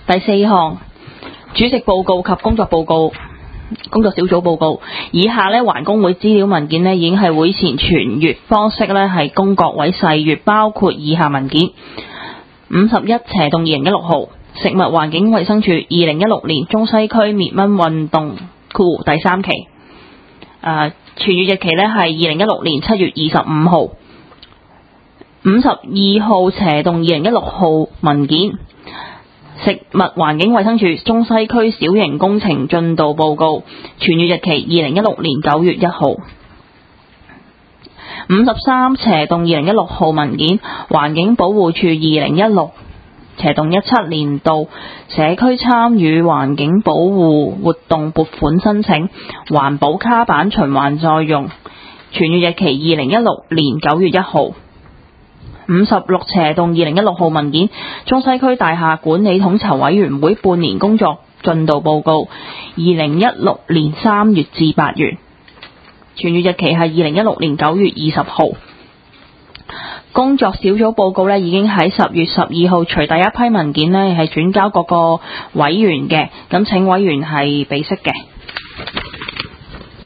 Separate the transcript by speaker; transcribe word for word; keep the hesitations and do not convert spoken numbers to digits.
Speaker 1: 第四項，主席報告及工作報告。工作小組報告，以下呢環工會資料文件呢已經係會前傳閱方式呢係供各位細閱，包括以下文件：五十一斜洞二零一六號，食物環境衛生署二零一六年中西區滅蚊運動庫第三期，誒、呃、傳閱日期呢係二零一六年七月二十五號。五十二號斜洞二零一六號文件。食物環境衛生署中西區小型工程進度報告，傳閱日期二零一六年九月一號。五十三斜洞二零一六號文件，環境保護署二零一六斜洞一七年度社區參與環境保護活動撥款申請，環保卡板循環再用，傳閱日期二零一六年九月一號。五十六斜洞二零一六號文件，中西區大廈管理統籌委員會半年工作進度報告，二零一六年三月至八月，傳閱日期係二零一六年九月二十號。工作小組報告呢已經喺十月十二號隨第一批文件呢係轉交各個委員嘅，咁請委員係備悉嘅。